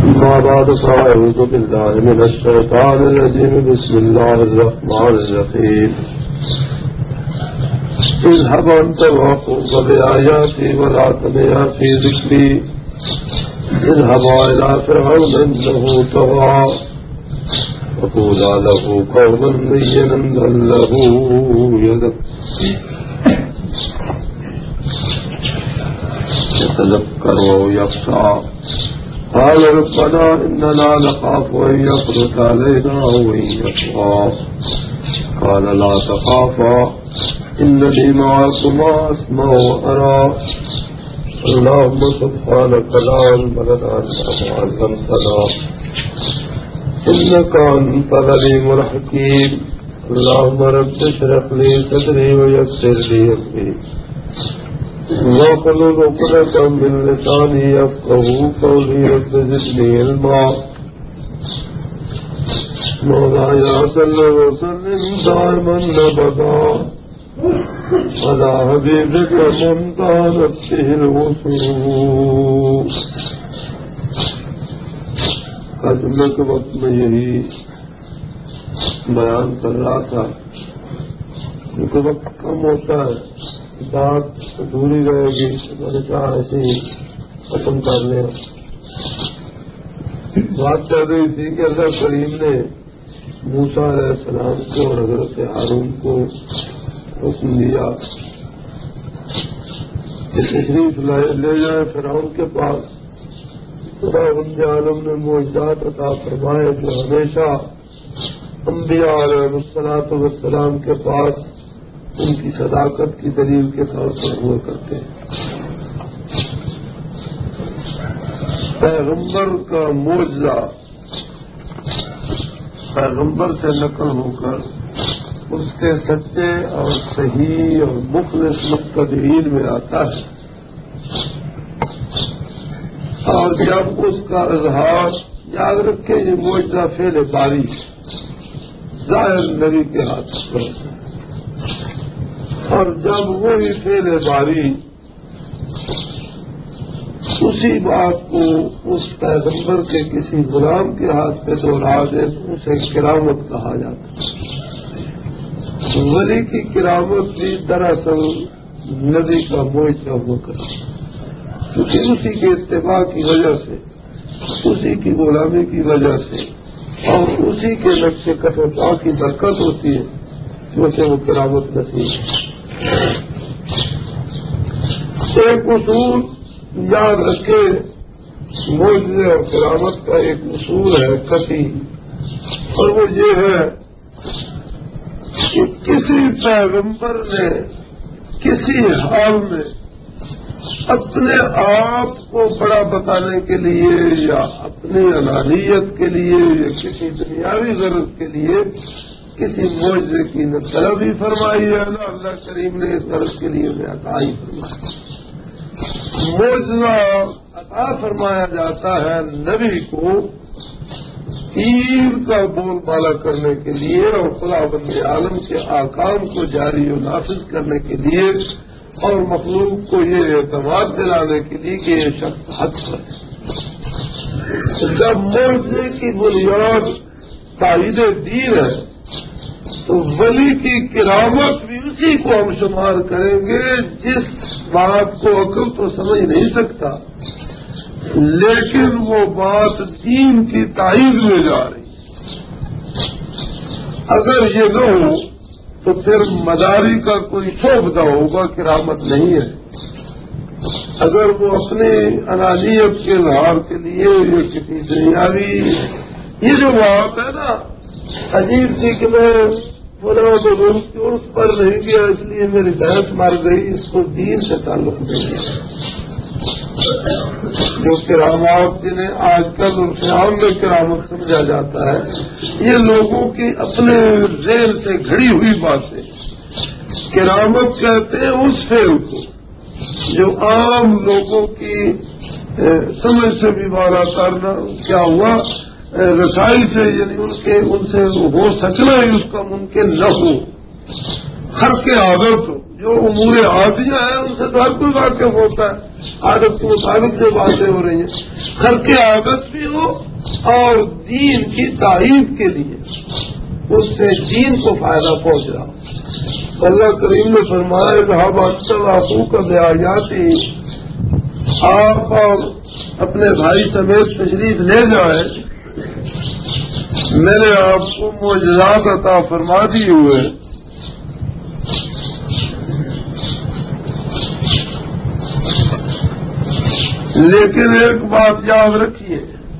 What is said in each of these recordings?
ما بعد فأعوذ بالله من الشيطان الرجيم بسم الله الرحمن الرحيم اذهب أنت وأخوك بآياتي ولا تنيا في ذكري اذهبا إلى فرعون إنه طغى فقولا له قولا لينا لعله يتذكر أو يخشى قال ربنا إننا نخاف أن يفرط علينا أو أن يطغى قال لا تخافا إنني معكما أسمع وأرى اللهم سبحانك لا علم لنا إلا ما علمتنا إنك أنت العليم الحكيم اللهم رب اشرح لي صدري ويسر لي أمري واحلل عقدة من لساني يفقهوا قولي رب زدني علما مولاي صل وسلم دائما أبدا على حبيبك من طالت به الوصول. جمعے کے وقت میں یہی بیان کر رہا تھا کیونکہ وقت کم ہوتا ہے بات ادھوری رہے گی میں نے کہا ایسے ہی ختم کر لیں. بات چل رہی تھی کہ اللہ کریم نے موسیٰ علیہ السلام کو اور حضرت ہارون کو حکم دیا کہ تشریف لے جائیں فرعون کے پاس. خداوند عالم نے معجزات عطا فرمائے جو ہمیشہ انبیاء علیہ السلام کے پاس ان کی صداقت کی دلیل کے طور پر ہوا کرتے ہیں. پیغمبر کا معجزہ پیغمبر سے نقل ہو کر اس کے سچے اور صحیح اور مخلص مقتدین میں آتا ہے اور جب اس کا اظہار یاد رکھے یہ معجزہ فعل باری ظاہر نبی کے ہاتھ پر اور جب وہی فعل باری اسی بات کو اس پیغمبر کے کسی غلام کے ہاتھ پہ دوہرا دے تو اسے کرامت کہا جاتا ہے. ولی کی کرامت بھی دراصل نبی کا معجزہ ہوا کرتی ہے کیونکہ اسی کے اتباع کی وجہ سے اسی کی غلامی کی وجہ سے اور اسی کے نقش قدم کی برکت ہوتی ہے جو سے وہ کرامت نصیب ہے. ایک اصول یاد رکھے معجزے اور کرامت کا ایک اصول ہے قطعی اور وہ یہ ہے کہ کسی پیغمبر نے کسی حال میں اپنے آپ کو بڑا بتانے کے لیے یا اپنی انانیت کے لیے یا کسی دنیاوی ضرورت کے لیے کسی معجزے کی نہ طلب ہی فرمائی ہے نہ اللہ کریم نے اس غرض کے لیے انہیں عطا ہی فرمائی. معجزہ عطا فرمایا جاتا ہے نبی کو تیر کا بول بالا کرنے کے لیے اور خداوند عالم کے احکام کو جاری و نافذ کرنے کے لیے اور مخلوق کو یہ اعتماد دلانے کے لیے کہ یہ شخص حق پر ہے. جب معجزے کی بنیاد تائید دین ہے تو ولی کی کرامت بھی اسی کو ہم شمار کریں گے جس بات کو عقل تو سمجھ نہیں سکتا لیکن وہ بات دین کی تائید میں جا رہی. اگر یہ نہ ہو تو پھر مداری کا کوئی شعبہ ہوگا کرامت نہیں ہے. اگر وہ اپنی انانیت کے اظہار کے لیے یہ کسی دنیاوی یہ جو بات ہے نا عجیب سی کہ میں فلاں لوگوں کی عرف پر نہیں گیا اس لیے میری بحث مار گئی اس کو دین سے تعلق نہیں ہے. جو کرامات جنہیں آج کل عام میں کرامت سمجھا جاتا ہے یہ لوگوں کی اپنے ذہن سے گھڑی ہوئی باتیں. کرامت کہتے ہیں اس فعل کو جو عام لوگوں کی سمجھ سے بھی بالا کرنا کیا ہوا رسائی سے یعنی ان سے ہو سکنا ہی اس کا ممکن نہ ہو. ہر کے عادت ہو جو امور عادیہ ہیں ان سے تو ہر کوئی واقف ہوتا ہے، عادت کے مطابق جو باتیں ہو رہی ہیں، خرق عادت بھی ہو اور دین کی تعریف کے لیے اس سے دین کو فائدہ پہنچ رہا ہو۔ اللہ کریم نے فرمایا کہ ہم اکثر آنسو کا دیاتی، آپ اور اپنے بھائی سمیت تشریف لے جائیں، میں نے آپ کو معجزات عطا فرما دی ہوئے، لیکن ایک بات یاد رکھیے،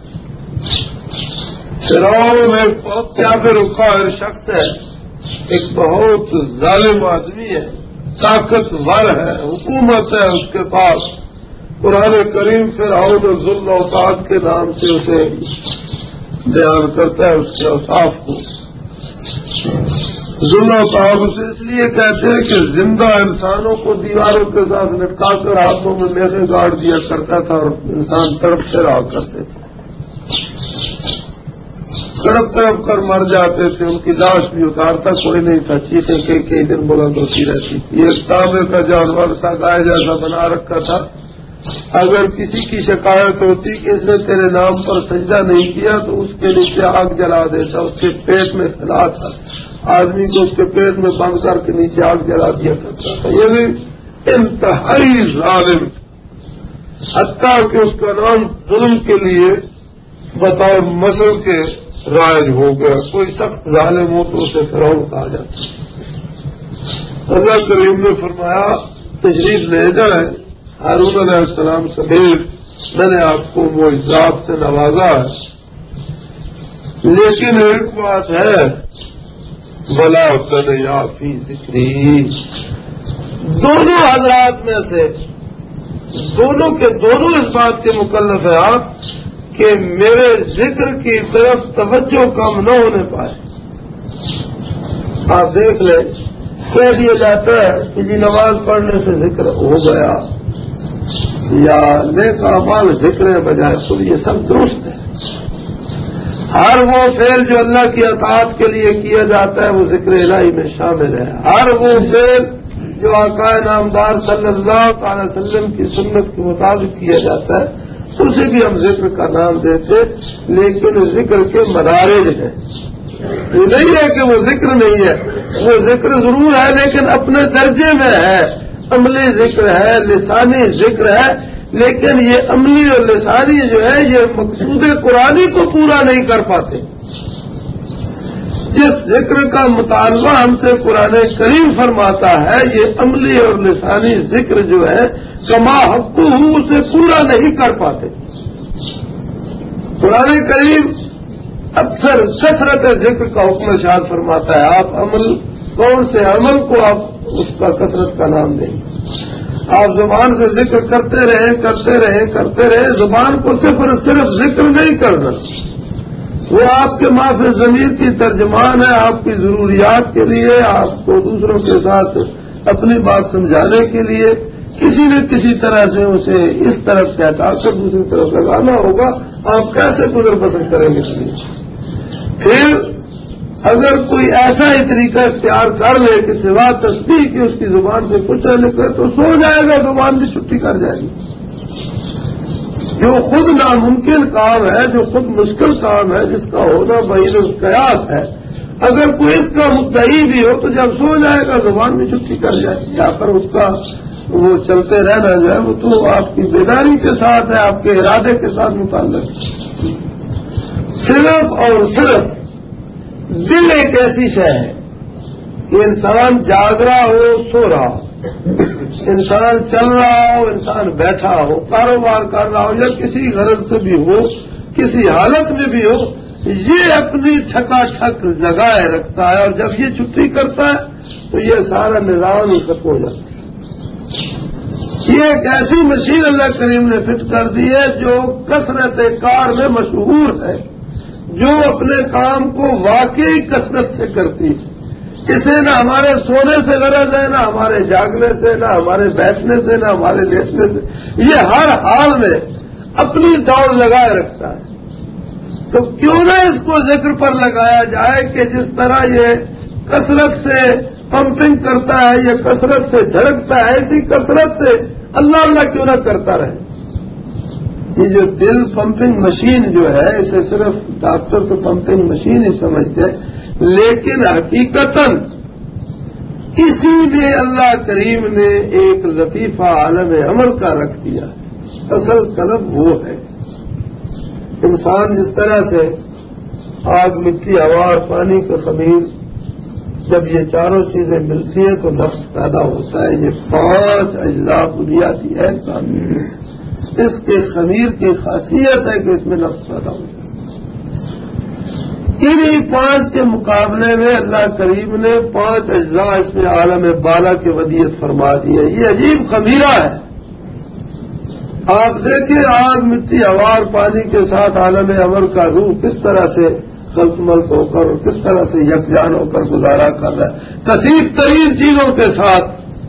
فرعون ایک بہت کافر قاہر شخص ہے، ایک بہت ظالم آدمی ہے، طاقتور ہے، حکومت ہے اس کے پاس۔ قرآن کریم فرعون و ظلم و طاقت کے نام سے اسے بیان کرتا ہے، اس کے اوصاف کو۔ ظلم و طاقت اسے اس لیے کہتے ہیں کہ زندہ انسانوں کو دیواروں کے ساتھ لٹکا کر ہاتھوں میں میخیں گاڑ دیا کرتا تھا اور انسان تڑپ سے رہا کرتے تھے، تڑپ تڑپ کر مر جاتے تھے، ان کی لاش بھی اتارتا کوئی نہیں تھا، چیخیں کئی دن بلند ہوتی رہتی تھی۔ ایک تانبے کا جانور سا گائے جیسا بنا رکھا تھا، اگر کسی کی شکایت ہوتی کہ اس نے تیرے نام پر سجدہ نہیں کیا تو اس کے نیچے آگ جلا دیتا، اس کے پیٹ میں خلا تھا، آدمی کو اس کے پیٹ میں بند کر کے نیچے آگ جلا دیا کرتا تھا۔ یہ بھی انتہائی ظالم، حتیٰ کہ اس کا نام ظلم کے لیے بطور مسل کے رائج ہو گیا، کوئی سخت ظالم ہو تو اسے فرعون کہا جاتا۔ اللہ کریم نے فرمایا تشریف لے جائیں، ہارون علیہ السلام سمیت میں نے آپ کو معجزات سے نوازا ہے، لیکن ایک بات ہے، بلا کنیا فی ذکری، دونوں حضرات میں سے دونوں کے دونوں اس بات کے مکلف ہیں آپ کہ میرے ذکر کی طرف توجہ کم نہ ہونے پائے۔ آپ دیکھ لیں، کہہ دیا جاتا ہے کہ جی نماز پڑھنے سے ذکر ہو گیا یا نیک اعمال ذکر بجائے، تو یہ سب درست ہے۔ ہر وہ فعل جو اللہ کی اطاعت کے لیے کیا جاتا ہے وہ ذکر الہی میں شامل ہے، ہر وہ فعل جو آقا نامدار صلی اللہ تعالی وسلم کی سنت کے مطابق کیا جاتا ہے اسے بھی ہم ذکر کا نام دیتے، لیکن ذکر کے مدارج ہیں۔ یہ نہیں ہے کہ وہ ذکر نہیں ہے، وہ ذکر ضرور ہے لیکن اپنے درجے میں ہے، عملی ذکر ہے، لسانی ذکر ہے، لیکن یہ عملی اور لسانی جو ہے یہ مقصود قرآنی کو پورا نہیں کر پاتے۔ جس ذکر کا مطالبہ ہم سے قرآن کریم فرماتا ہے یہ عملی اور لسانی ذکر جو ہے کما حق اسے پورا نہیں کر پاتے۔ قرآن کریم اکثر کثرت ذکر کا حکم ارشاد فرماتا ہے، آپ عمل کون سے عمل کو آپ اس کا کثرت کا نام دیں، آپ زبان سے ذکر کرتے رہیں، زبان کو صرف ذکر نہیں کرنا، وہ آپ کے معافی ضمیر کی ترجمان ہے، آپ کی ضروریات کے لیے، آپ کو دوسروں کے ساتھ اپنی بات سمجھانے کے لیے کسی نہ کسی طرح سے اسے اس طرف سے ہٹا کر دوسری طرف لگانا ہوگا، آپ کیسے گزر بسر کریں گے؟ اس لیے پھر اگر کوئی ایسا ہی طریقہ اختیار کر لے کہ سوا تسبیح کی اس کی زبان سے کچھ نہ نکلے تو سو جائے گا، زبان بھی چھٹی کر جائے گی۔ جو خود ناممکن کام ہے، جو خود مشکل کام ہے، جس کا ہونا بعید القیاس ہے، اگر کوئی اس کا مدعی بھی ہو تو جب سو جائے گا زبان بھی چھٹی کر جائے گی، یا پھر اس کا وہ چلتے رہنا جو ہے وہ تو آپ کی بیداری کے ساتھ ہے، آپ کے ارادے کے ساتھ متعلق ہے۔ صرف اور صرف دل ایک ایسی شے ہے کہ انسان جاگ رہا ہو، سو رہا ہو، انسان چل رہا ہو، انسان بیٹھا ہو، کاروبار کر رہا ہو، یا کسی غرض سے بھی ہو، کسی حالت میں بھی ہو، یہ اپنی ٹھکا ٹھک لگائے رکھتا ہے، اور جب یہ چھٹی کرتا ہے تو یہ سارا نظام ہی ختم ہو جاتا ہے۔ یہ ایک ایسی مشین اللہ کریم نے فٹ کر دی ہے جو کثرت کار میں مشہور ہے، جو اپنے کام کو واقعی کثرت سے کرتی ہے۔ اسے نہ ہمارے سونے سے غرض ہے، نہ ہمارے جاگنے سے، نہ ہمارے بیٹھنے سے، نہ ہمارے لیٹنے سے، یہ ہر حال میں اپنی دوڑ لگائے رکھتا ہے۔ تو کیوں نہ اس کو ذکر پر لگایا جائے کہ جس طرح یہ کثرت سے پمپنگ کرتا ہے یا کثرت سے جھڑکتا ہے، ایسی کثرت سے اللہ اللہ کیوں نہ کرتا رہے؟ یہ جو دل پمپنگ مشین جو ہے، اسے صرف ڈاکٹر تو پمپنگ مشین ہی سمجھتے ہیں، لیکن حقیقتاً اسی میں اللہ کریم نے ایک لطیفہ عالم امر کا رکھ دیا۔ اصل طلب وہ ہے، انسان جس طرح سے آگ، مٹی، ہوا اور پانی کا خمیر، جب یہ چاروں چیزیں ملتی ہیں تو نفس پیدا ہوتا ہے۔ یہ 5 اجزاء بنیادی ہے انسان میں، اس کے خمیر کی خاصیت ہے کہ اس میں نفس پیدا ہوتا ہے۔ انہی 5 کے مقابلے میں اللہ کریم نے 5 اجزاء اس میں عالم بالا کی ودیت فرما دی ہے۔ یہ عجیب خمیرہ ہے۔ آپ دیکھیں آگ، مٹی، ہوا اور پانی کے ساتھ عالم امر کا روح کس طرح سے خلط ملط ہو کر اور کس طرح سے یکجان ہو کر گزارا کر رہا ہے، کثیر ترین چیزوں کے ساتھ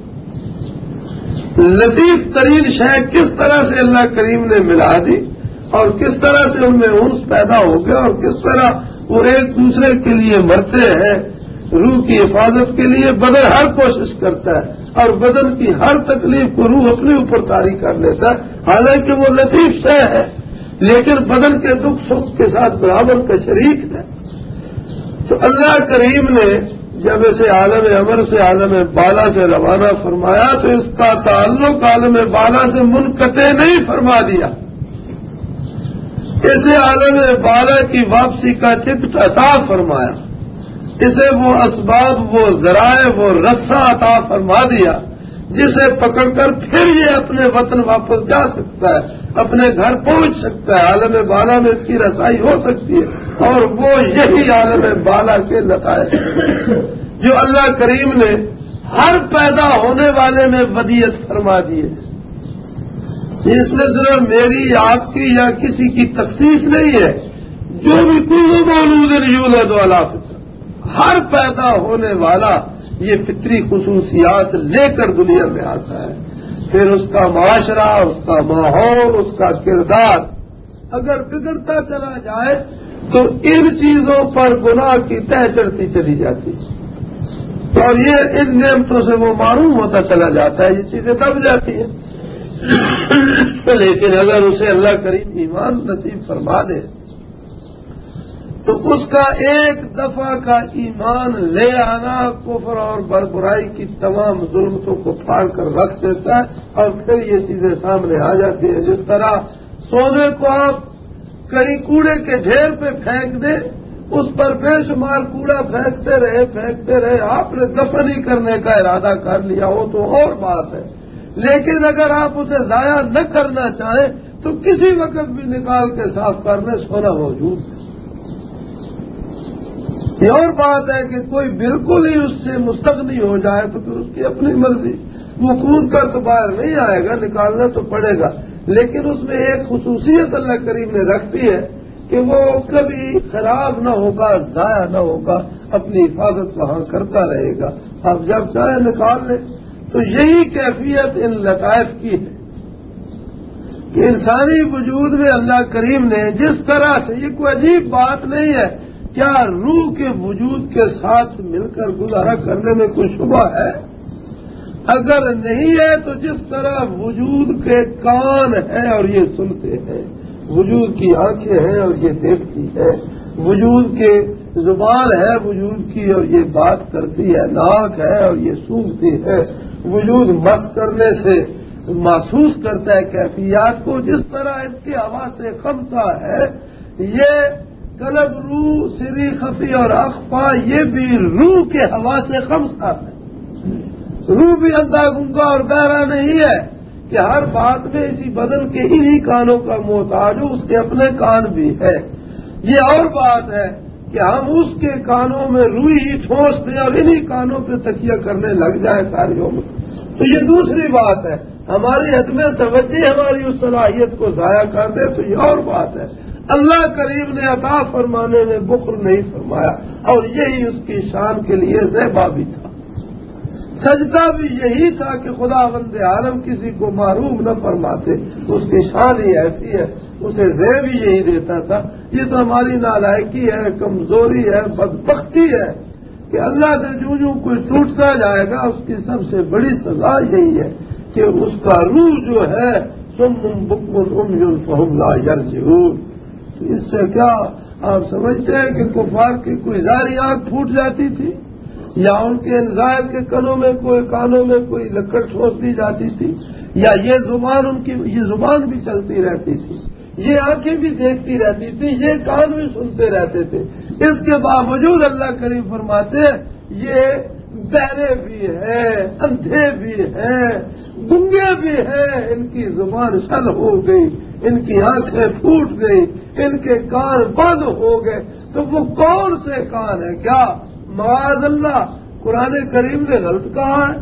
لطیف ترین شے کس طرح سے اللہ کریم نے ملا دی اور کس طرح سے ان میں انس پیدا ہو گیا اور کس طرح وہ ایک دوسرے کے لیے مرتے ہیں۔ روح کی حفاظت کے لیے بدن ہر کوشش کرتا ہے اور بدن کی ہر تکلیف کو روح اپنے اوپر طاری کر لیتا ہے، حالانکہ وہ لطیف شے ہے لیکن بدن کے دکھ سکھ کے ساتھ برابر کا شریک ہے۔ تو اللہ کریم نے جب اسے عالم امر سے عالم بالا سے روانہ فرمایا تو اس کا تعلق عالم بالا سے منقطع نہیں فرما دیا، اسے عالم بالا کی واپسی کا ٹکٹ عطا فرمایا، اسے وہ اسباب، وہ ذرائع، وہ رسہ عطا فرما دیا جسے پکڑ کر پھر یہ اپنے وطن واپس جا سکتا ہے، اپنے گھر پہنچ سکتا ہے، عالم بالا میں اس کی رسائی ہو سکتی ہے۔ اور وہ یہی عالم بالا کے لطائف جو اللہ کریم نے ہر پیدا ہونے والے میں ودیت فرما دی ہے۔ اس میں صرف میری، آپ کی یا کسی کی تخصیص نہیں ہے، جو بھی کوئی مولود یولد علی فطرہ، ہر پیدا ہونے والا یہ فطری خصوصیات لے کر دنیا میں آتا ہے۔ پھر اس کا معاشرہ، اس کا ماحول، اس کا کردار اگر بگڑتا چلا جائے تو ان چیزوں پر گناہ کی تہ چڑھتی چلی جاتی ہے اور یہ ان نعمتوں سے وہ معروم ہوتا چلا جاتا ہے، یہ چیزیں دب جاتی ہیں۔ لیکن اگر اسے اللہ کریم ایمان نصیب فرما دے تو اس کا ایک دفعہ کا ایمان لے آنا کفر اور بربرائی کی تمام ظلمتوں کو پھاڑ کر رکھ دیتا ہے اور پھر یہ چیزیں سامنے آ جاتی ہیں۔ جس طرح سونے کو آپ کہیں کوڑے کے ڈھیر پہ پھینک دیں، اس پر بے شمار کوڑا پھینکتے رہے، آپ نے دفن ہی کرنے کا ارادہ کر لیا ہو تو اور بات ہے، لیکن اگر آپ اسے ضائع نہ کرنا چاہیں تو کسی وقت بھی نکال کے صاف کرنے سونا موجود ہے۔ یہ اور بات ہے کہ کوئی بالکل ہی اس سے مستغنی ہو جائے تو پھر اس کی اپنی مرضی، وہ کود کر تو باہر نہیں آئے گا، نکالنا تو پڑے گا، لیکن اس میں ایک خصوصیت اللہ کریم نے رکھتی ہے کہ وہ کبھی خراب نہ ہوگا، ضائع نہ ہوگا، اپنی حفاظت وہاں کرتا رہے گا، آپ جب چاہے نکال لیں۔ تو یہی کیفیت ان لطائف کی ہے کہ انسانی وجود میں اللہ کریم نے جس طرح سے، یہ کوئی عجیب بات نہیں ہے، کیا روح کے وجود کے ساتھ مل کر گزارا کرنے میں کوئی شبہ ہے؟ اگر نہیں ہے تو جس طرح وجود کے کان ہیں اور یہ سنتے ہیں، وجود کی آنکھیں ہیں اور یہ دیکھتی ہے، وجود کے زبان ہے وجود کی اور یہ بات کرتی ہے، ناک ہے اور یہ سونگتی ہے، وجود مس کرنے سے محسوس کرتا ہے کیفیات کو، جس طرح اس کی ہوا سے خمسہ ہے، یہ قلب، روح، سری، خفی اور اخفا، یہ بھی روح کے ہوا سے خمسہ ہے۔ روح بھی اندھا گنگا اور بہرا نہیں ہے کہ ہر بات میں اسی بدن کے انہی کانوں کا محتاج ہو، اس کے اپنے کان بھی ہے۔ یہ اور بات ہے کہ ہم اس کے کانوں میں روئی ہی ٹھونس دیں اور انہی کانوں پہ تکیہ کرنے لگ جائیں ساری عمر، تو یہ دوسری بات ہے۔ ہماری عدم توجہ ہماری اس صلاحیت کو ضائع کر دے تو یہ اور بات ہے۔ اللہ کریم نے عطا فرمانے میں بخل نہیں فرمایا اور یہی اس کی شان کے لیے زیبا بھی تھا، سجدہ بھی یہی تھا کہ خداوند عالم کسی کو محروم نہ فرماتے، اس کی شان ہی ایسی ہے، اسے زیب بھی یہی دیتا تھا۔ یہ تو ہماری نالائکی ہے، کمزوری ہے، بدبختی ہے کہ کہ اللہ سے جو کوئی ٹوٹتا جائے گا اس کی سب سے بڑی سزا یہی ہے کہ اس کا روح جو ہے سم بکم فہم لا یرجعون۔ تو اس سے کیا آپ سمجھتے ہیں کہ کفار کی کوئی ظاہری آنکھ پھوٹ جاتی تھی، یا ان کے انزائر کے کانوں میں کوئی لکڑ ٹھوس دی جاتی تھی، یا یہ زبان بھی چلتی رہتی تھی، یہ آنکھیں بھی دیکھتی رہتی تھی، یہ کان بھی سنتے رہتے تھے؟ اس کے باوجود اللہ کریم فرماتے ہیں یہ بہرے بھی ہیں، اندھے بھی ہیں، گنگے بھی ہیں، ان کی زبان شل ہو گئی، ان کی آنکھیں پھوٹ گئی، ان کے کان بند ہو گئے۔ تو وہ کون سے کان ہیں؟ کیا معاذ اللہ قرآن کریم نے غلط کہا ہے؟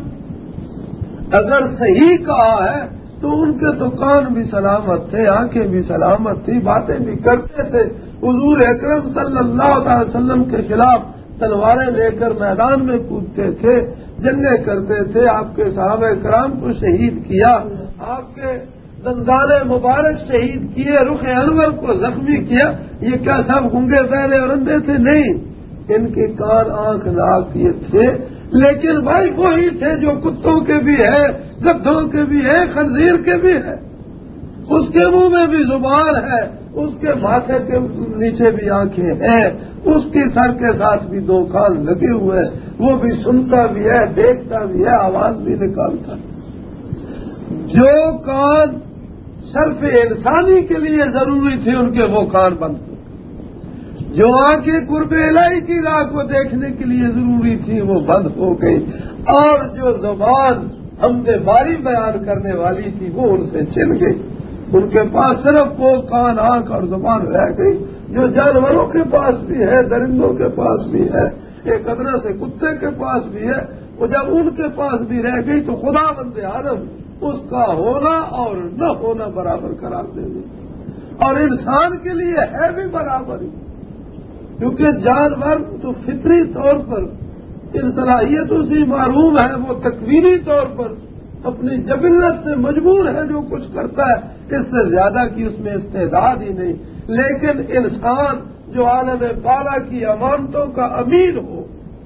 اگر صحیح کہا ہے تو ان کے تو کان بھی سلامت تھے، آنکھیں بھی سلامت تھی، باتیں بھی کرتے تھے، حضور اکرم صلی اللہ تعالی وسلم کے خلاف تلواریں لے کر میدان میں کودتے تھے، جنگیں کرتے تھے، آپ کے صحابہ کرام کو شہید کیا، آپ کے دندان مبارک شہید کیے، رخ انور کو زخمی کیا۔ یہ کیا سب گنگے بہرے اور اندھے تھے؟ نہیں، ان کے کان آنکھ ناک یہ تھے، لیکن بھائی وہی تھے جو کتوں کے بھی ہے، گدھوں کے بھی ہے، خنزیر کے بھی ہے۔ اس کے منہ میں بھی زبان ہے، اس کے ماتھے کے نیچے بھی آنکھیں ہیں، اس کی سر کے ساتھ بھی دو کان لگے ہوئے ہیں، وہ بھی سنتا بھی ہے، دیکھتا بھی ہے، آواز بھی نکالتا ہے۔ جو کان صرف انسانی کے لیے ضروری تھے ان کے وہ کان بند ہوئے، جو آنکھیں قرب الہی کی راہ کو دیکھنے کے لیے ضروری تھی وہ بند ہو گئی، اور جو زبان حمد باری بیان کرنے والی تھی وہ ان سے چھن گئی۔ ان کے پاس صرف وہ کان، آنکھ اور زبان رہ گئی جو جانوروں کے پاس بھی ہے، درندوں کے پاس بھی ہے، ایک ادنا سے کتے کے پاس بھی ہے۔ وہ جب ان کے پاس بھی رہ گئی تو خدا بند عالم اس کا ہونا اور نہ ہونا برابر قرار دے دی، اور انسان کے لیے ہے بھی برابر ہی، کیونکہ جانور تو فطری طور پر ان صلاحیتوں سے محروم ہے، وہ تکوینی طور پر اپنی جبلت سے مجبور ہے جو کچھ کرتا ہے، اس سے زیادہ کی اس میں استعداد ہی نہیں۔ لیکن انسان جو عالم بالا کی امانتوں کا امیر ہو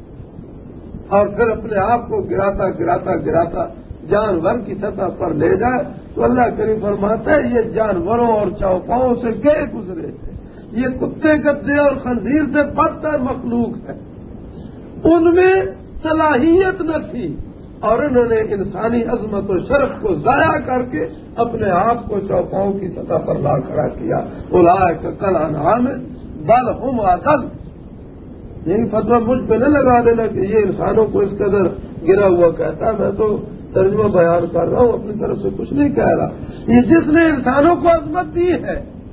اور پھر اپنے آپ کو گراتا جانور کی سطح پر لے جائے، تو اللہ کریم فرماتا ہے یہ جانوروں اور چوپاؤں سے گئے گزرے تھے، یہ کتے گدے اور خنزیر سے بدتر مخلوق ہے، ان میں صلاحیت نہ تھی، اور انہوں نے انسانی عظمت و شرف کو ضائع کر کے اپنے آپ کو چوپاؤں کی سطح پر لا کھڑا کیا۔ اولئک کالانعام بل ہم اضل۔ یہی فتویٰ مجھ پہ نہ لگا دینا کہ یہ انسانوں کو اس قدر گرا ہوا کہتا ہے، میں تو ترجمہ بیان کر رہا ہوں، اپنی طرف سے کچھ نہیں کہہ رہا۔ یہ جس نے انسانوں کو عظمت دی ہے،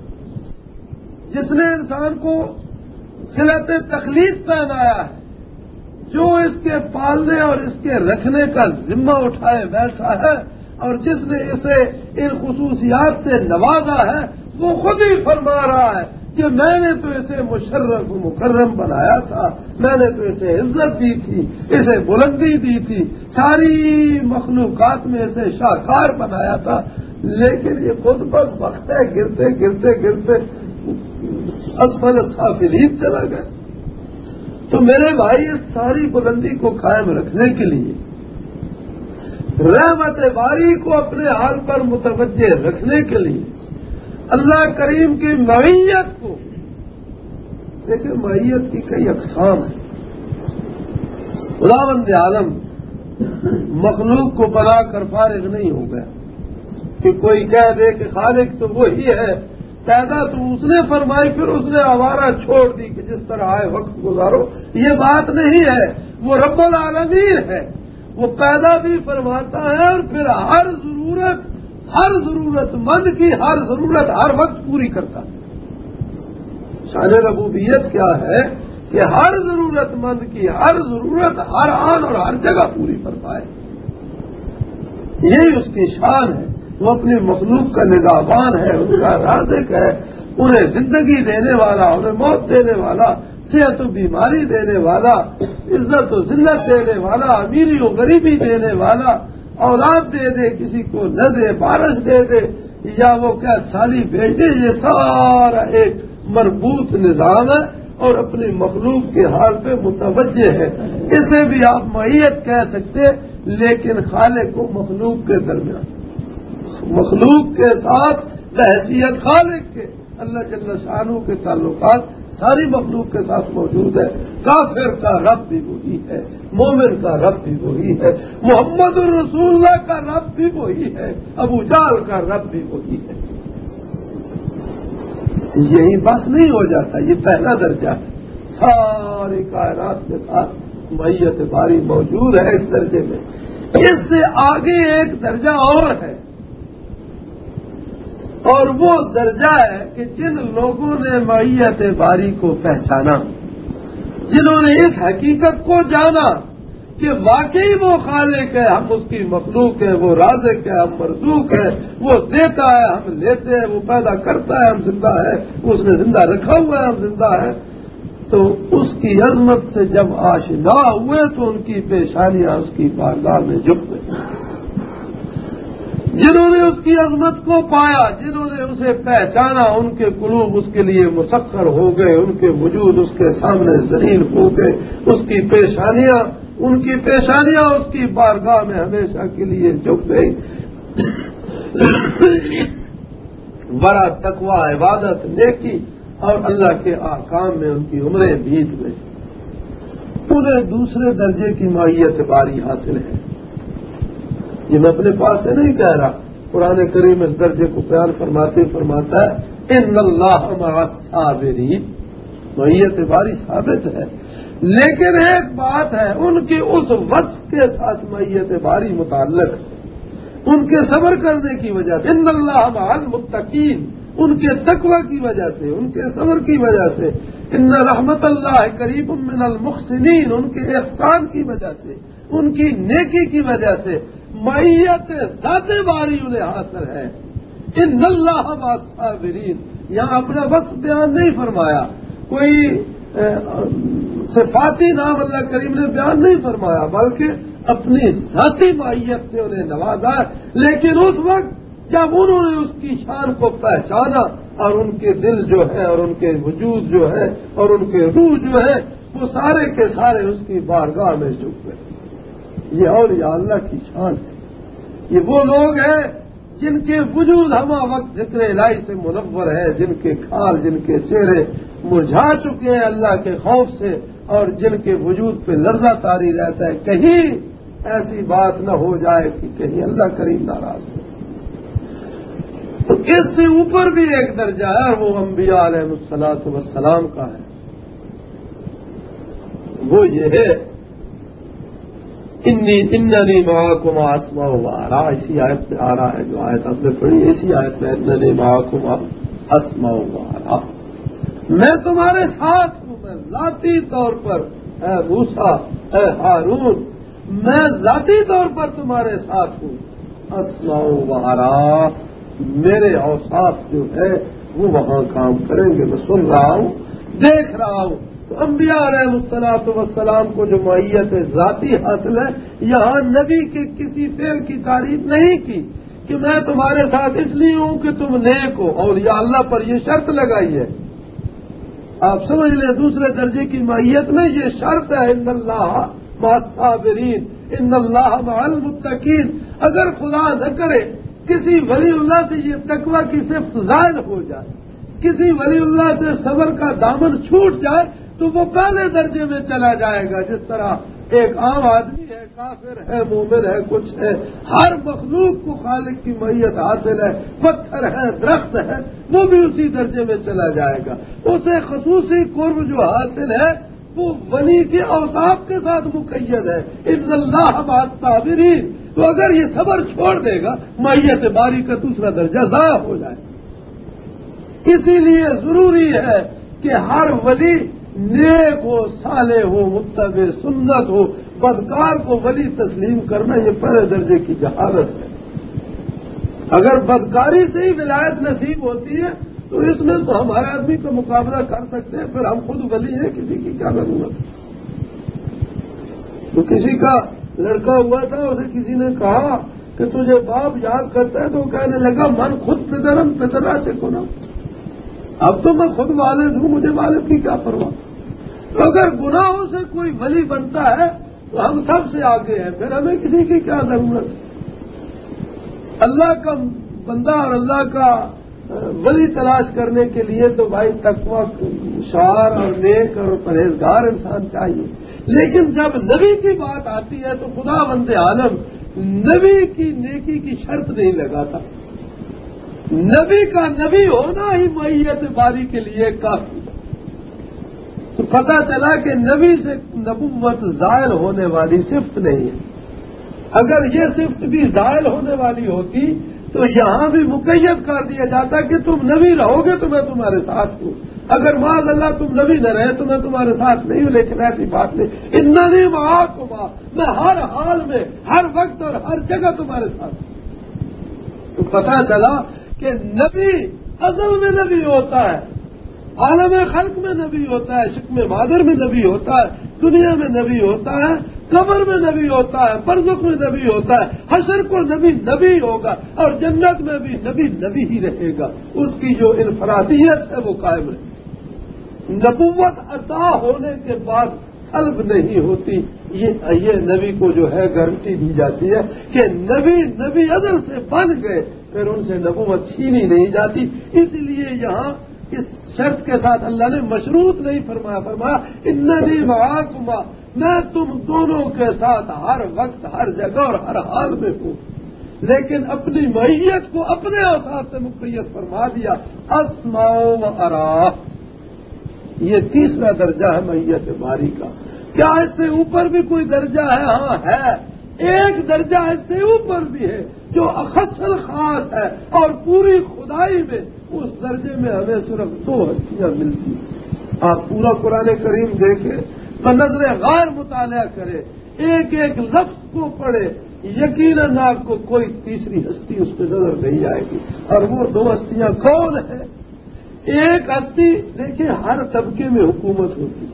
جس نے انسان کو خلعت تخلیق پہنایا ہے، جو اس کے پالنے اور اس کے رکھنے کا ذمہ اٹھائے بیٹھا ہے، اور جس نے اسے ان خصوصیات سے نوازا ہے، وہ خود ہی فرما رہا ہے کہ میں نے تو اسے مشرف و مکرم بنایا تھا، میں نے تو اسے عزت دی تھی، اسے بلندی دی تھی، ساری مخلوقات میں اسے شاہکار بنایا تھا، لیکن یہ خود بس وقت ہے، گرتے اسفل سافلین چلا گیا۔ تو میرے بھائی اس ساری بلندی کو قائم رکھنے کے لیے، رحمت باری کو اپنے حال پر متوجہ رکھنے کے لیے، اللہ کریم کی معیت کو دیکھیں، معیت کی کئی اقسام ہیں۔ خداوند عالم مخلوق کو بنا کر فارغ نہیں ہو گیا کہ کوئی کہہ دے کہ خالق تو وہی ہے، پیدا تو اس نے فرمائی، پھر اس نے آوارہ چھوڑ دی کہ جس طرح آئے وقت گزارو۔ یہ بات نہیں ہے، وہ رب العالمین ہے، وہ پیدا بھی فرماتا ہے اور پھر ہر ضرورت مند کی ہر ضرورت ہر وقت پوری کرتا ہے۔ شان ربوبیت کیا ہے کہ ہر ضرورت مند کی ہر ضرورت ہر آن اور ہر جگہ پوری فرمائے، یہی اس کی شان ہے۔ وہ اپنی مخلوق کا نگہبان ہے، ان کا رازق ہے، انہیں زندگی دینے والا، انہیں موت دینے والا، صحت و بیماری دینے والا، عزت و ذلت دینے والا، امیری و غریبی دینے والا، اولاد دے دے کسی کو نہ دے، بارش دے دے یا وہ کیا سالی بھیج دے، یہ سارا ایک مربوط نظام ہے، اور اپنی مخلوق کے حال پہ متوجہ ہے. اسے بھی آپ معیت کہہ سکتے، لیکن خالق کو مخلوق کے درمیان، مخلوق کے ساتھ بحیثیت خالق کے اللہ جل شانہ کے تعلقات ساری مخلوق کے ساتھ موجود ہے. کافر کا رب بھی وہی ہے، مومن کا رب بھی وہی ہے، محمد الرسول اللہ کا رب بھی وہی ہے، ابو جہل کا رب بھی وہی ہے. یہی بس نہیں ہو جاتا، یہ پہلا درجہ ہے. ساری کائنات کے ساتھ معیت باری موجود ہے اس درجے میں. اس سے آگے ایک درجہ اور ہے، اور وہ درجہ ہے کہ جن لوگوں نے معیت باری کو پہچانا، جنہوں نے اس حقیقت کو جانا کہ واقعی وہ خالق ہے، ہم اس کی مخلوق ہے، وہ رازق ہے، ہم مرزوق ہے، وہ دیتا ہے، ہم لیتے ہیں، وہ پیدا کرتا ہے، ہم زندہ ہے، اس نے زندہ رکھا ہوا ہے، ہم زندہ ہے. تو اس کی عظمت سے جب آشنا ہوئے تو ان کی پیشانیاں اس کی بارگاہ میں جھک گئی. جنہوں نے اس کی عظمت کو پایا، جنہوں نے اسے پہچانا، ان کے قلوب اس کے لیے مسخر ہو گئے، ان کے وجود اس کے سامنے ذلیل ہو گئے. اس کی پیشانیاں اس کی بارگاہ میں ہمیشہ کے لیے جھک گئی. بڑا تقوی، عبادت، نیکی اور اللہ کے احکام میں ان کی عمریں بیت گئی. انہیں دوسرے درجے کی معیت باری حاصل ہے. یہ میں اپنے پاس سے نہیں کہہ رہا، قرآن کریم اس درجے کو بیان فرماتا ہے ان اللہ مع الصابرین. معیت باری ثابت ہے، لیکن ایک بات ہے، ان کی اس وصف کے ساتھ معیت باری متعلق ہے، ان کے صبر کرنے کی وجہ سے. ان اللہ مع المتقین، ان کے تقوی کی وجہ سے، ان کے صبر کی وجہ سے. ان رحمت اللہ قریب من المحسنین، ان کے احسان کی وجہ سے، ان کی نیکی کی وجہ سے معیت ذات باری انہیں حاصل ہے. ان اللہ مع الصابرین، یہاں اپنا وصف بیان نہیں فرمایا، کوئی صفاتی نام اللہ کریم نے بیان نہیں فرمایا، بلکہ اپنی ذاتی معیت سے انہیں نوازا. لیکن اس وقت جب انہوں نے اس کی شان کو پہچانا اور ان کے دل جو ہے اور ان کے وجود جو ہے اور ان کے روح جو ہے وہ سارے کے سارے اس کی بارگاہ میں جھک گئے. یہ اور یا اللہ کی شان ہے. یہ وہ لوگ ہیں جن کے وجود ہمہ وقت ذکر الہی سے منور ہے، جن کے کھال، جن کے چہرے مرجھا چکے ہیں اللہ کے خوف سے، اور جن کے وجود پہ لرزہ طاری رہتا ہے کہیں ایسی بات نہ ہو جائے کہ کہیں اللہ کریم ناراض ہو. تو اس سے اوپر بھی ایک درجہ ہے، وہ انبیاء علیہ الصلوۃ والسلام کا ہے. وہ یہ ہے اننی معکم اسمع و ارا. اسی آیت میں آ رہا ہے، جو آیت ہم نے پڑھی اسی آیت میں اننی معکم اسمع و ارا. میں تمہارے ساتھ ہوں، میں ذاتی طور پر، اے موسیٰ، اے ہارون، میں ذاتی طور پر تمہارے ساتھ ہوں. اسمع و ارا، میرے اوصاف جو ہے وہ وہاں کام کریں گے. میں سن رہا ہوں، دیکھ رہا ہوں. تو انبیاء علیہ الصلوۃ والسلام کو جو معیت ذاتی حاصل ہے، یہاں نبی کے کسی فعل کی تعریف نہیں کی کہ میں تمہارے ساتھ اس لیے ہوں کہ تم نیک ہو، اور یا اللہ پر یہ شرط لگائی ہے. آپ سمجھ لیں دوسرے درجے کی معیت میں یہ شرط ہے ان اللہ مع الصابرین، ان اللہ مع المتقین. اگر خدا نہ کرے کسی ولی اللہ سے یہ تقوی کی صفت ظاہر ہو جائے، کسی ولی اللہ سے صبر کا دامن چھوٹ جائے، تو وہ پہلے درجے میں چلا جائے گا. جس طرح ایک عام آدمی ہے، کافر ہے، مومن ہے، کچھ ہے، ہر مخلوق کو خالق کی معیت حاصل ہے، پتھر ہے، درخت ہے، وہ بھی اسی درجے میں چلا جائے گا. اسے خصوصی قرب جو حاصل ہے وہ ولی کے اوصاف کے ساتھ مقید ہے. ان اللہ مع الصابرین. تو اگر یہ صبر چھوڑ دے گا، معیت باری کا دوسرا درجہ ضائع ہو جائے. اسی لیے ضروری ہے کہ ہر ولی نیک ہو، صالح ہو، متبع سنت ہو. بدکار کو ولی تسلیم کرنا یہ پہلے درجے کی جہالت ہے. اگر بدکاری سے ہی ولایت نصیب ہوتی ہے تو اس میں تو ہمارے آدمی کا مقابلہ کر سکتے ہیں، پھر ہم خود ولی ہیں، کسی کی کیا ضرورت ہے. تو کسی کا لڑکا ہوا تھا، اسے کسی نے کہا کہ تجھے باپ یاد کرتا ہے، تو وہ کہنے لگا من خود پدرم پدرا سے کنا. اب تو میں خود والد ہوں، مجھے والد کی کیا پرواہ. تو اگر گناہوں سے کوئی ولی بنتا ہے تو ہم سب سے آگے ہیں، پھر ہمیں کسی کی کیا ضرورت ہے؟ اللہ کا بندہ اور اللہ کا ولی تلاش کرنے کے لیے تو بھائی تقویٰ شعار اور نیک اور پرہیزگار انسان چاہیے، لیکن جب نبی کی بات آتی ہے تو خدا بند عالم نبی کی نیکی کی شرط نہیں لگاتا، نبی کا نبی ہونا ہی معیت باری کے لیے کافی ہے۔ تو پتہ چلا کہ نبی سے نبوت زائل ہونے والی صفت نہیں ہے۔ اگر یہ صفت بھی زائل ہونے والی ہوتی تو یہاں بھی مقید کر دیا جاتا کہ تم نبی رہو گے تو میں تمہارے ساتھ ہوں، اگر معاذ اللہ تم نبی نہ رہے تو میں تمہارے ساتھ نہیں ہوں، لیکن ایسی بات نہیں، اننی معاکما، میں ہر حال میں ہر وقت اور ہر جگہ تمہارے ساتھ ہوں۔ تو پتہ چلا کہ نبی ازل میں نبی ہوتا ہے، عالم خلق میں نبی ہوتا ہے، شکم مادر میں نبی ہوتا ہے، دنیا میں نبی ہوتا ہے، قبر میں نبی ہوتا ہے، برزخ میں نبی ہوتا ہے، حشر کو نبی نبی ہوگا، اور جنت میں بھی نبی نبی ہی رہے گا، اس کی جو انفرادیت ہے وہ قائم رہے۔ نبوت عطا ہونے کے بعد سلب نہیں ہوتی، یہ نبی کو جو ہے گارنٹی دی جاتی ہے کہ نبی ازل سے بن گئے، پھر ان سے نبوت چھینی نہیں جاتی۔ اس لیے یہاں اس شرط کے ساتھ اللہ نے مشروط نہیں فرمایا اننی معاکما، میں تم دونوں کے ساتھ ہر وقت ہر جگہ اور ہر حال میں ہوں، لیکن اپنی معیت کو اپنے اوصاف سے مقید فرما دیا، اسمع و ارا۔ یہ تیسرا درجہ ہے معیت باری کا۔ کیا اس سے اوپر بھی کوئی درجہ ہے؟ ہاں ہے، ایک درجہ اس سے اوپر بھی ہے جو اخص الخاص ہے، اور پوری خدائی میں اس درجے میں ہمیں صرف 2 ہستیاں ملتی ہیں۔ آپ پورا قرآن کریم دیکھیں، بنظر غور مطالعہ کرے، ایک ایک لفظ کو پڑھے، یقیناً آپ کو کوئی تیسری ہستی اس پہ نظر نہیں آئے گی۔ اور وہ 2 ہستیاں کون ہیں؟ ایک ہستی دیکھیں، ہر طبقے میں حکومت ہوتی ہے،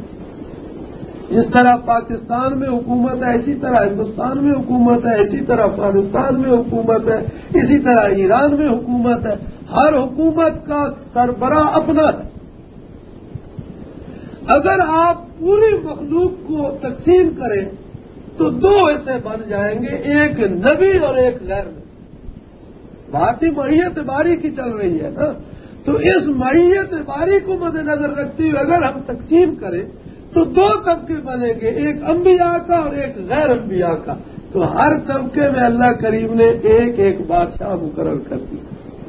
جس طرح پاکستان میں حکومت ہے اسی طرح ہندوستان میں حکومت ہے، اسی طرح افغانستان میں حکومت ہے، اسی طرح ایران میں حکومت ہے۔ ہر حکومت کا سربراہ اپنا ہے۔ اگر آپ پوری مخلوق کو تقسیم کریں تو 2 حصے بن جائیں گے، ایک نبی اور ایک غیر نبی۔ بات ہی معیت باری کی چل رہی ہے نا، تو اس معیت باری کو مد نظر رکھتے ہوئے اگر ہم تقسیم کریں تو 2 طبقے بنیں گے، ایک انبیاء کا اور ایک غیر انبیاء کا۔ تو ہر طبقے میں اللہ کریم نے ایک ایک بادشاہ مقرر کر دیا۔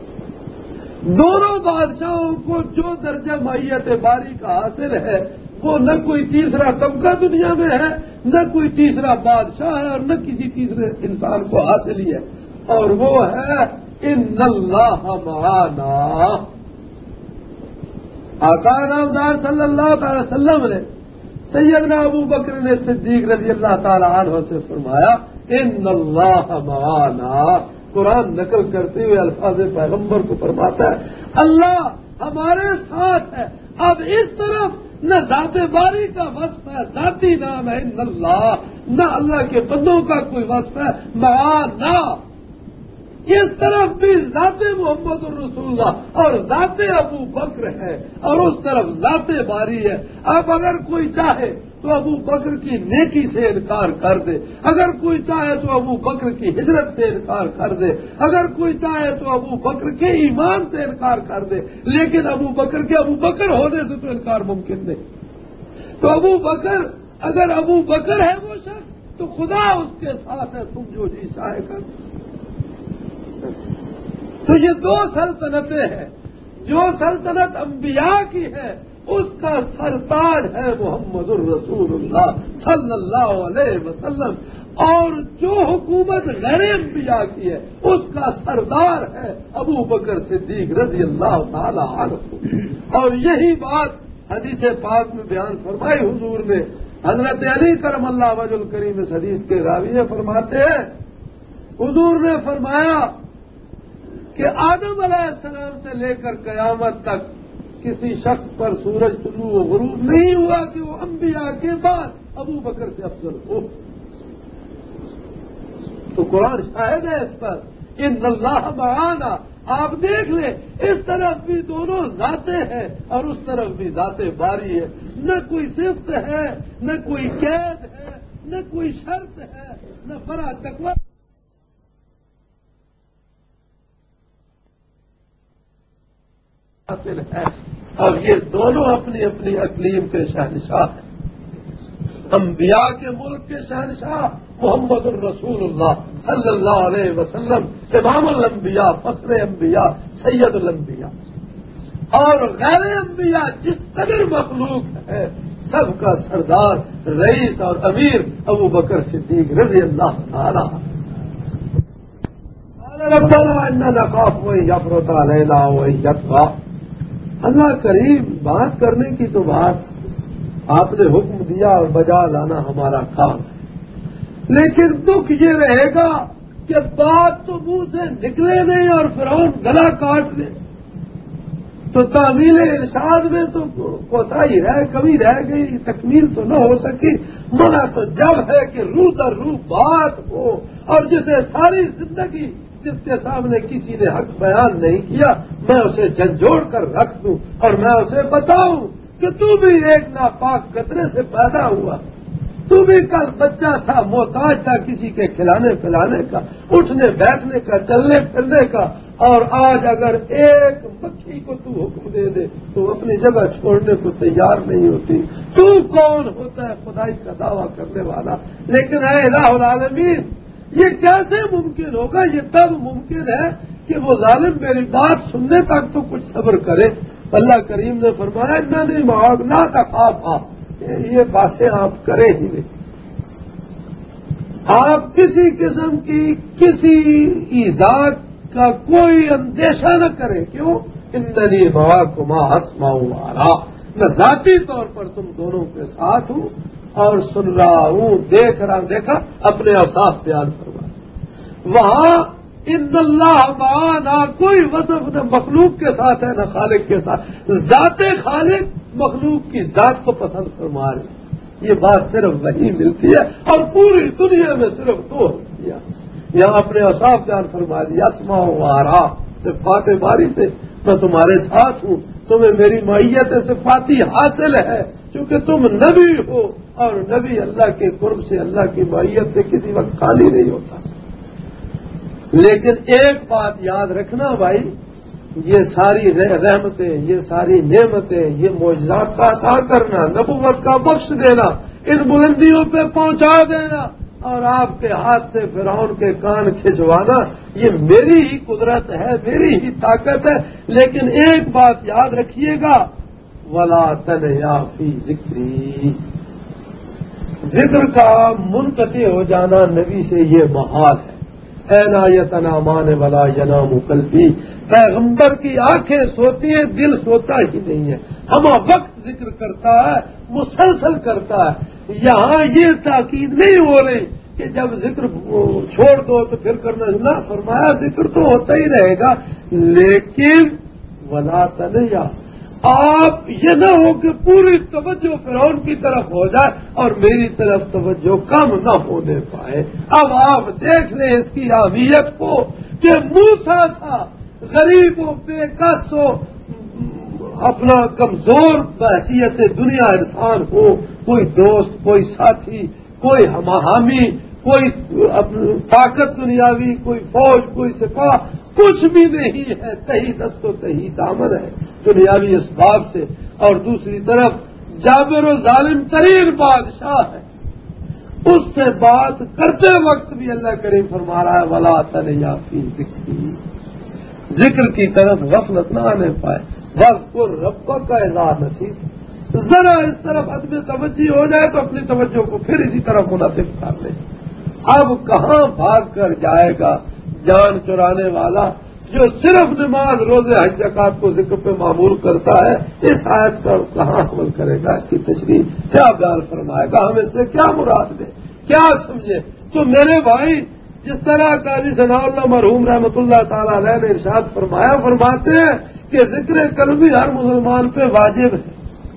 دونوں بادشاہوں کو جو درجہ معیت باری کا حاصل ہے وہ نہ کوئی تیسرا طبقہ دنیا میں ہے، نہ کوئی تیسرا بادشاہ ہے، اور نہ کسی تیسرے انسان کو حاصل ہی ہے، اور وہ ہے ان اللہ معانا۔ آقا نامدار صلی اللہ تعالی وسلم نے سیدنا ابو بکر نے صدیق رضی اللہ تعالی عنہ سے فرمایا ان اللہ معانا۔ قرآن نقل کرتے ہوئے الفاظ پیغمبر کو فرماتا ہے اللہ ہمارے ساتھ ہے۔ اب اس طرف نہ ذات باری کا وصف ہے، ذاتی نام ہے ان اللہ، نہ اللہ کے بندوں کا کوئی وصف ہے معانا۔ اس طرف بھی ذات محمد الرسول اللہ اور ذات ابو بکر ہے، اور اس طرف ذات باری ہے۔ اب اگر کوئی چاہے تو ابو بکر کی نیکی سے انکار کر دے، اگر کوئی چاہے تو ابو بکر کی ہجرت سے انکار کر دے، اگر کوئی چاہے تو ابو بکر کے ایمان سے انکار کر دے، لیکن ابو بکر کے ابو بکر ہونے سے تو انکار ممکن نہیں۔ تو ابو بکر، اگر ابو بکر ہے وہ شخص تو خدا اس کے ساتھ ہے، تم جو جی چاہے کر۔ تو یہ 2 سلطنتیں ہیں۔ جو سلطنت انبیاء کی ہے اس کا سرتاج ہے محمد الرسول اللہ صلی اللہ علیہ وسلم، اور جو حکومت غیر انبیاء کی ہے اس کا سردار ہے ابو بکر صدیق رضی اللہ تعالی عنہ۔ اور یہی بات حدیث پاک میں بیان فرمائی حضور نے۔ حضرت علی کرم اللہ وجہ الکریم اس حدیث کے راوی فرماتے ہیں حضور نے فرمایا کہ آدم علیہ السلام سے لے کر قیامت تک کسی شخص پر سورج طلوع و غروب نہیں ہوا کہ وہ انبیاء کے بعد ابو بکر سے افضل ہو۔ تو قرآن شاہد ہے اس پر ان اللہ معانا۔ آپ دیکھ لیں، اس طرف بھی دونوں ذاتیں ہیں اور اس طرف بھی ذات باری ہے۔ نہ کوئی صفت ہے، نہ کوئی قید ہے، نہ کوئی شرط ہے، نہ فرا تقوی حاصل ہے، اور یہ دونوں اپنی اپنی اقلیم کے شہنشاہ ہیں۔ انبیاء کے ملک کے شہنشاہ محمد الرسول اللہ صلی اللہ علیہ وسلم، امام الانبیاء، فخر انبیاء، سید الانبیاء، اور غیر انبیاء جس قدر مخلوق ہے سب کا سردار، رئیس اور امیر ابو بکر صدیق رضی اللہ تعالی۔ ربنا اننا نخاف ان یفرط علینا وان یطغى۔ اللہ کریم، بات کرنے کی تو بات آپ نے حکم دیا اور بجا لانا ہمارا کام ہے، لیکن دکھ یہ رہے گا کہ بات تو منہ سے نکلے نہیں اور فرعون گلا کاٹ لے، تو تعمیل ارشاد میں تو کوتاہی کمی رہ گئی، تکمیل تو نہ ہو سکی۔ منع تو جب ہے کہ روح در روح بات ہو، اور جسے ساری زندگی جس کے سامنے کسی نے حق بیان نہیں کیا میں اسے جھنجھوڑ کر رکھ دوں اور میں اسے بتاؤں کہ تو بھی ایک ناپاک قطرے سے پیدا ہوا، تو بھی کل بچہ تھا، محتاج تھا کسی کے کھلانے پلانے کا، اٹھنے بیٹھنے کا، چلنے پھرنے کا، اور آج اگر ایک مکھی کو تو حکم دے دے تو اپنی جگہ چھوڑنے کو تیار نہیں ہوتی۔ تو کون ہوتا ہے خدائی کا دعویٰ کرنے والا؟ لیکن اے الہ العالمین، یہ کیسے ممکن ہوگا؟ یہ تب ممکن ہے کہ وہ ظالم میری بات سننے تک تو کچھ صبر کرے۔ اللہ کریم نے فرمایا اننی معک لا تخافا، یہ باتیں آپ کریں ہی نہیں، آپ کسی قسم کی کسی ایذا کا کوئی اندیشہ نہ کریں۔ کیوں؟ اننی معکما اسمع وارا، میں ذاتی طور پر تم دونوں کے ساتھ ہوں اور سن رہا ہوں، دیکھ رہا ہوں۔ دیکھا اپنے اوصاف بیان فرما، وہاں ان اللہ معانا کوئی وصف نہ مخلوق کے ساتھ ہے نہ خالق کے ساتھ، ذات خالق مخلوق کی ذات کو پسند فرما رہی۔ یہ بات صرف وہی ملتی ہے اور پوری دنیا میں صرف دو ہوتی ہے۔ یہاں اپنے اوصاف بیان فرما دیا، اسمع و ارا، صفات باری سے میں تمہارے ساتھ ہوں، تمہیں میری معیت صفاتی حاصل ہے چونکہ تم نبی ہو، اور نبی اللہ کے قرب سے، اللہ کی معیت سے کسی وقت خالی نہیں ہوتا۔ لیکن ایک بات یاد رکھنا بھائی، یہ ساری رحمتیں، یہ ساری نعمتیں، یہ معجزات کا عطا کرنا، نبوت کا بخش دینا، ان بلندیوں پہ پہنچا دینا اور آپ کے ہاتھ سے فرعون کے کان کھنچوانا، یہ میری ہی قدرت ہے، میری ہی طاقت ہے۔ لیکن ایک بات یاد رکھیے گا، ولا تنیا فی ذکری، ذکر کا منقطع ہو جانا نبی سے یہ محال ہے۔ اینا یتنامان ولا ینام قلبی، پیغمبر کی آنکھیں سوتی ہیں، دل سوتا ہی نہیں ہے، ہمہ وقت ذکر کرتا ہے، مسلسل کرتا ہے۔ یہاں یہ تاکید نہیں ہو رہی کہ جب ذکر چھوڑ دو تو پھر کرنا نہ، فرمایا ذکر تو ہوتا ہی رہے گا، لیکن ولا تنیا، آپ یہ نہ ہو کہ پوری توجہ فرعون کی طرف ہو جائے اور میری طرف توجہ کم نہ ہونے پائے۔ اب آپ دیکھ لیں اس کی اہمیت کو کہ موسیٰ سا غریب و بے کس و اپنا کمزور بحیثیت دنیا انسان ہو، کوئی دوست، کوئی ساتھی، کوئی ہماہمی، کوئی طاقت دنیاوی، کوئی فوج، کوئی سپاہ، کچھ بھی نہیں ہے، تہی دست و تہی دامن ہے دنیاوی اسباب سے، اور دوسری طرف جابر و ظالم ترین بادشاہ ہے، اس سے بات کرتے وقت بھی اللہ کریم فرما رہا ہے ولا تنیا فی ذکری، ذکر کی طرف غفلت نہ آنے پائے۔ واذکر ربک اذا نسیت، ذرا اس طرف عدم توجہ ہو جائے تو اپنی توجہ کو پھر اسی طرف منعطف کر لے۔ اب کہاں بھاگ کر جائے گا جان چرانے والا جو صرف نماز، روزے، حج، زکات کو ذکر پہ معمول کرتا ہے؟ اس آیت پر کہاں عمل کرے گا؟ اس کی تشریح کیا بیان فرمائے گا؟ ہم اس سے کیا مراد لیں، کیا سمجھے؟ تو میرے بھائی، جس طرح قاضی ثناء اللہ مرحوم رحمۃ اللہ تعالی علیہ نے ارشاد فرمایا، فرماتے ہیں کہ ذکر قلبی ہر مسلمان پہ واجب ہے۔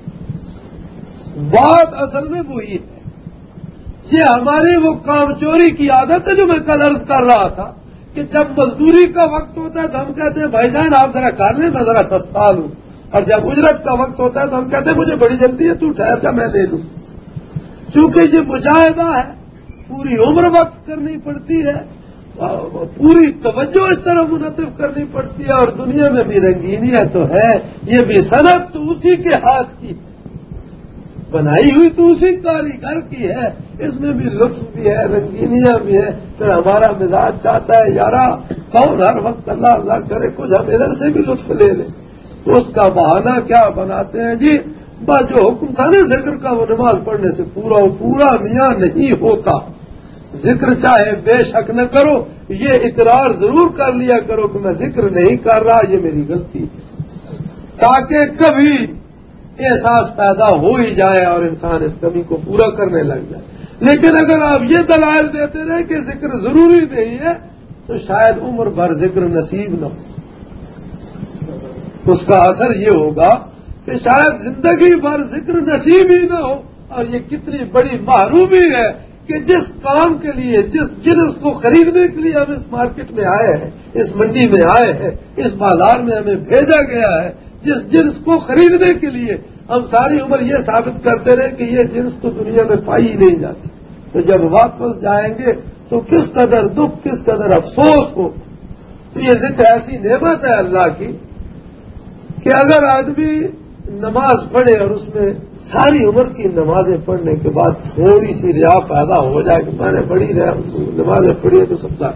بات اصل میں وہی ہے، یہ ہماری وہ کام چوری کی عادت ہے جو میں کل عرض کر رہا تھا کہ جب مزدوری کا وقت ہوتا ہے تو ہم کہتے ہیں بھائی جان آپ ذرا کر لیں، میں ذرا سستا لوں، اور جب اجرت کا وقت ہوتا ہے تو ہم کہتے ہیں مجھے بڑی جلدی ہے، تو ٹھہر جا میں لے لوں. چونکہ یہ مجاہدہ ہے، پوری عمر وقت کرنی پڑتی ہے، پوری توجہ اس طرح منعطف کرنی پڑتی ہے، اور دنیا میں بھی رنگینیت تو ہے، یہ بھی صنعت تو اسی کے ہاتھ کی بنائی ہوئی تو اسی کاریگر کی ہے، اس میں بھی لطف بھی ہے، رنگینیاں بھی ہے. پھر ہمارا مزاج چاہتا ہے یارا کون ہر وقت اللہ اللہ کرے، کچھ ہم ادھر سے بھی لطف لے لیں. تو اس کا بہانہ کیا بناتے ہیں جی، بس جو حکم تھا نا ذکر کا وہ نماز پڑھنے سے پورا میاں نہیں ہوتا. ذکر چاہے بے شک نہ کرو، یہ اقرار ضرور کر لیا کرو کہ میں ذکر نہیں کر رہا، یہ میری غلطی ہے، تاکہ کبھی احساس پیدا ہو ہی جائے اور انسان اس کمی کو پورا کرنے لگ جائے. لیکن اگر آپ یہ دلائل دیتے رہے کہ ذکر ضروری نہیں ہے تو شاید عمر بھر ذکر نصیب نہ ہو. اس کا اثر یہ ہوگا کہ شاید زندگی بھر ذکر نصیب ہی نہ ہو. اور یہ کتنی بڑی محرومی ہے کہ جس کام کے لیے جس جنس کو خریدنے کے لیے ہم اس مارکیٹ میں آئے ہیں، اس منڈی میں آئے ہیں، اس بازار میں ہمیں بھیجا گیا ہے، جس جنس کو خریدنے کے لیے ہم ساری عمر یہ ثابت کرتے رہے کہ یہ جنس تو دنیا میں پائی ہی نہیں جاتی، تو جب واپس جائیں گے تو کس قدر دکھ، کس قدر افسوس ہو. تو یہ ذکر ایسی نعمت ہے اللہ کی کہ اگر آدمی نماز پڑھے اور اس میں ساری عمر کی نمازیں پڑھنے کے بعد تھوڑی سی ریا پیدا ہو جائے کہ میں نے بڑی نمازیں پڑھی ہے تو سب سے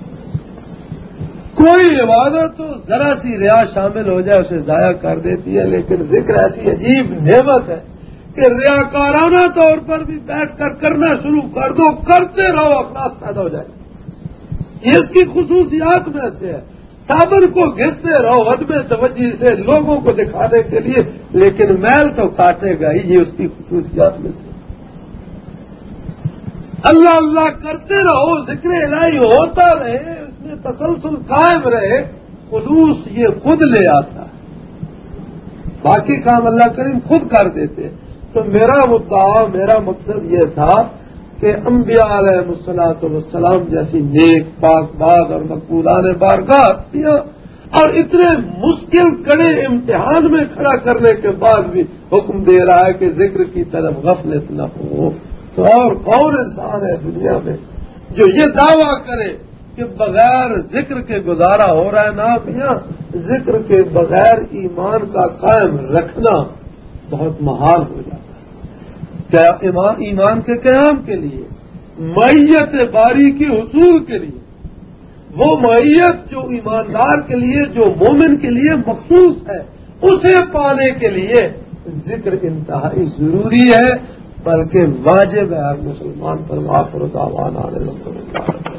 کوئی عبادت تو ذرا سی ریا شامل ہو جائے اسے ضائع کر دیتی ہے. لیکن ذکر ایسی عجیب نعمت ہے کہ ریاکارانہ طور پر بھی بیٹھ کر کرنا شروع کر دو، کرتے رہو، اخلاص پیدا ہو جائے. یہ اس کی خصوصیات میں سے ہے. صابر کو گھستے رہو عدم توجہ سے لوگوں کو دکھانے کے لیے، لیکن میل تو کاٹے گا ہی، یہ اس کی خصوصیات میں سے. اللہ اللہ کرتے رہو، ذکر الہی ہوتا رہے، اس میں تسلسل قائم رہے، خلوص یہ خود لے آتا ہے. باقی کام اللہ کریم خود کر دیتے. تو میرا مدعا، میرا مقصد یہ تھا کہ انبیاء علیہ الصلوۃ والسلام جیسی نیک پاک باز اور مقبولان بارگاہ ہستیاں اور اتنے مشکل کڑے امتحان میں کھڑا کرنے کے بعد بھی حکم دے رہا ہے کہ ذکر کی طرف غفلت نہ ہو. تو اور کون انسان ہے دنیا میں جو یہ دعویٰ کرے کہ بغیر ذکر کے گزارا ہو رہا ہے؟ نا میاں، ذکر کے بغیر ایمان کا قائم رکھنا بہت محال ہو جاتا ہے. کیا ایمان کے قیام کے لیے، معیت باری کی حصول کے لیے، وہ معیت جو ایماندار کے لیے، جو مومن کے لیے مخصوص ہے، اسے پانے کے لیے ذکر انتہائی ضروری ہے، بلکہ واجب ہے ہر مسلمان پر. واخر دعوانا الحمدللہ.